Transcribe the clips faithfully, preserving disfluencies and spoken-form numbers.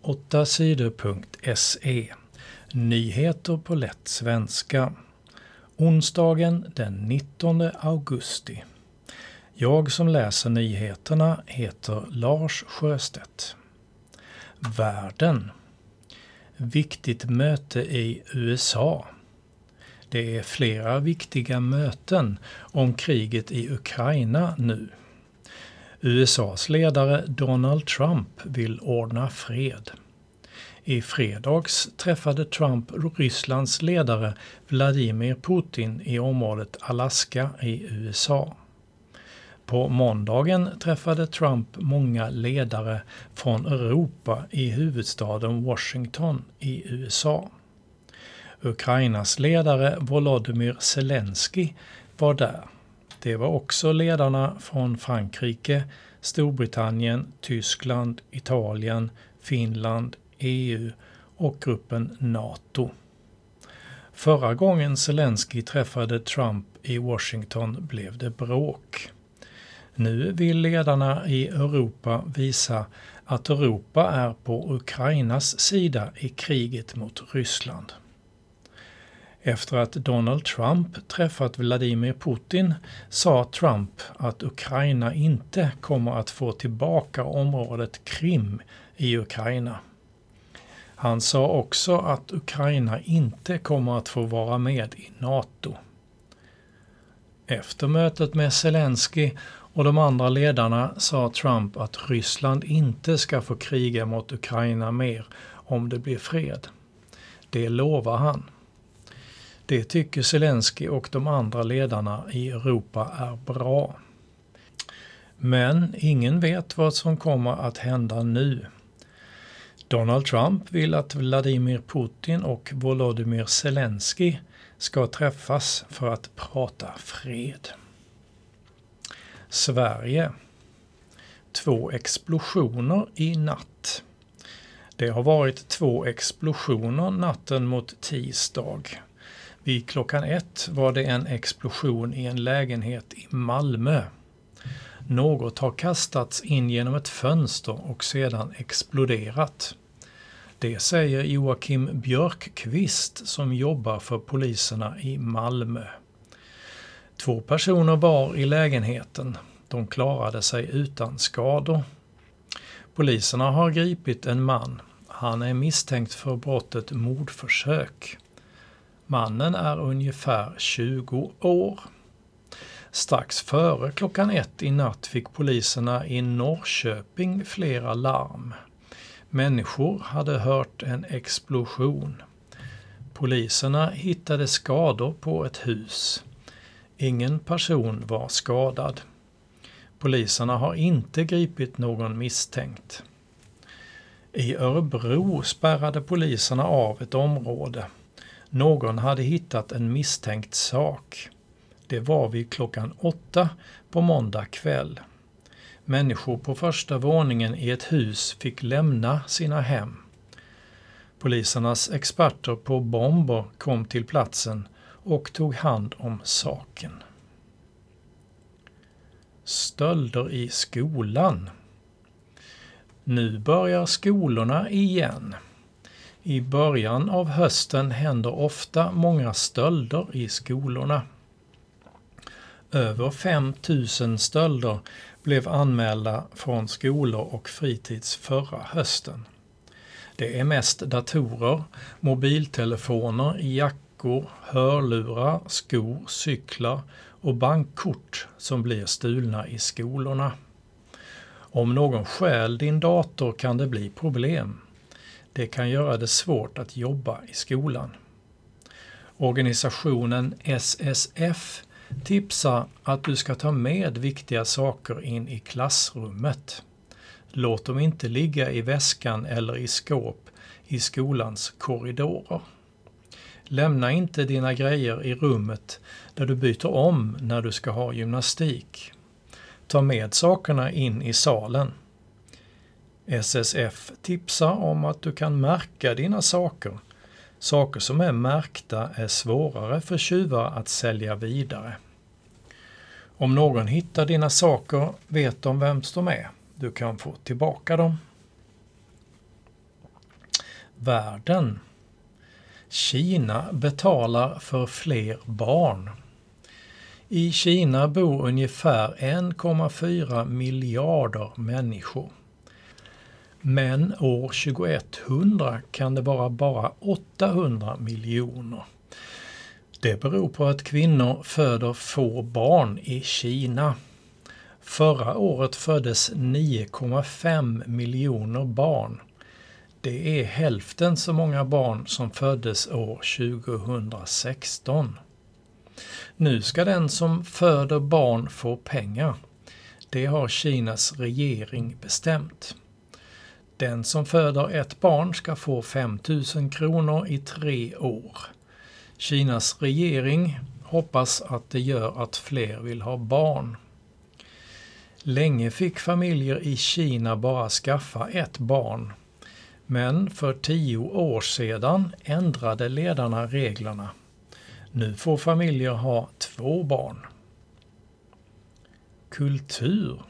åtta sidor punkt se. Nyheter på lätt svenska. Onsdagen den nittonde augusti. Jag som läser nyheterna heter Lars Sjöstedt. Världen. Viktigt möte i U S A. Det är flera viktiga möten om kriget i Ukraina nu. U S A:s ledare Donald Trump vill ordna fred. I fredags träffade Trump Rysslands ledare Vladimir Putin i området Alaska i U S A. På måndagen träffade Trump många ledare från Europa i huvudstaden Washington i U S A. Ukrainas ledare Volodymyr Zelensky var där. Det var också ledarna från Frankrike, Storbritannien, Tyskland, Italien, Finland, E U och gruppen NATO. Förra gången Zelensky träffade Trump i Washington blev det bråk. Nu vill ledarna i Europa visa att Europa är på Ukrainas sida i kriget mot Ryssland. Efter att Donald Trump träffat Vladimir Putin sa Trump att Ukraina inte kommer att få tillbaka området Krim i Ukraina. Han sa också att Ukraina inte kommer att få vara med i NATO. Efter mötet med Zelensky och de andra ledarna sa Trump att Ryssland inte ska få kriga mot Ukraina mer om det blir fred. Det lovar han. Det tycker Zelensky och de andra ledarna i Europa är bra. Men ingen vet vad som kommer att hända nu. Donald Trump vill att Vladimir Putin och Volodymyr Zelensky ska träffas för att prata fred. Sverige. Två explosioner i natt. Det har varit två explosioner natten mot tisdag. Vid klockan ett var det en explosion i en lägenhet i Malmö. Något har kastats in genom ett fönster och sedan exploderat. Det säger Joakim Björkqvist som jobbar för poliserna i Malmö. Två personer var i lägenheten. De klarade sig utan skador. Poliserna har gripit en man. Han är misstänkt för brottet mordförsök. Mannen är ungefär tjugo år. Strax före klockan ett i natt fick poliserna i Norrköping flera larm. Människor hade hört en explosion. Poliserna hittade skador på ett hus. Ingen person var skadad. Poliserna har inte gripit någon misstänkt. I Örebro spärrade poliserna av ett område. Någon hade hittat en misstänkt sak. Det var vid klockan åtta på måndag kväll. Människor på första våningen i ett hus fick lämna sina hem. Polisernas experter på bomber kom till platsen och tog hand om saken. Stölder i skolan. Nu börjar skolorna igen. I början av hösten händer ofta många stölder i skolorna. Över fem tusen stölder blev anmälda från skolor och fritids förra hösten. Det är mest datorer, mobiltelefoner, jackor, hörlurar, skor, cyklar och bankkort som blir stulna i skolorna. Om någon stjäl din dator kan det bli problem. Det kan göra det svårt att jobba i skolan. Organisationen S S F tipsar att du ska ta med viktiga saker in i klassrummet. Låt dem inte ligga i väskan eller i skåp i skolans korridorer. Lämna inte dina grejer i rummet där du byter om när du ska ha gymnastik. Ta med sakerna in i salen. S S F tipsar om att du kan märka dina saker. Saker som är märkta är svårare för tjuvar att sälja vidare. Om någon hittar dina saker vet de vem de är. Du kan få tillbaka dem. Världen. Kina betalar för fler barn. I Kina bor ungefär en komma fyra miljarder människor. Men år tjugoetthundra kan det vara bara åttahundra miljoner. Det beror på att kvinnor föder få barn i Kina. Förra året föddes nio komma fem miljoner barn. Det är hälften så många barn som föddes år tjugohundrasexton. Nu ska den som föder barn få pengar. Det har Kinas regering bestämt. Den som föder ett barn ska få fem tusen kronor i tre år. Kinas regering hoppas att det gör att fler vill ha barn. Länge fick familjer i Kina bara skaffa ett barn. Men för tio år sedan ändrade ledarna reglerna. Nu får familjer ha två barn. Kultur.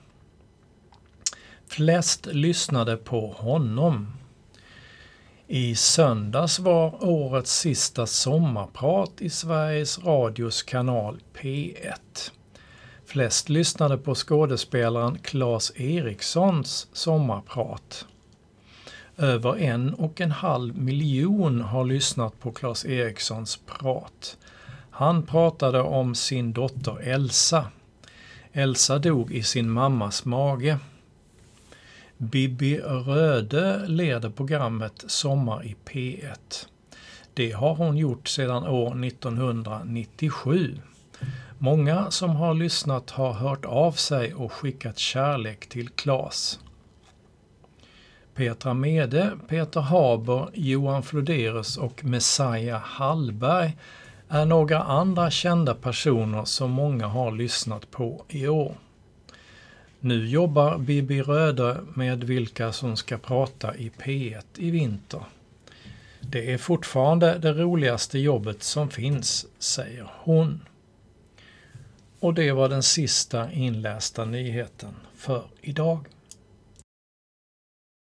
Flest lyssnade på honom. I söndags var årets sista sommarprat i Sveriges Radios kanal P ett. Flest lyssnade på skådespelaren Claes Erikssons sommarprat. Över en och en halv miljon har lyssnat på Claes Erikssons prat. Han pratade om sin dotter Elsa. Elsa dog i sin mammas mage. Bibi Röde leder programmet Sommar i P ett. Det har hon gjort sedan år nittonhundranittiosju. Många som har lyssnat har hört av sig och skickat kärlek till Claes. Petra Mede, Peter Haber, Johan Floderus och Messiah Hallberg är några andra kända personer som många har lyssnat på i år. Nu jobbar Bibi Röde med vilka som ska prata i P ett i vinter. Det är fortfarande det roligaste jobbet som finns, säger hon. Och det var den sista inlästa nyheten för idag.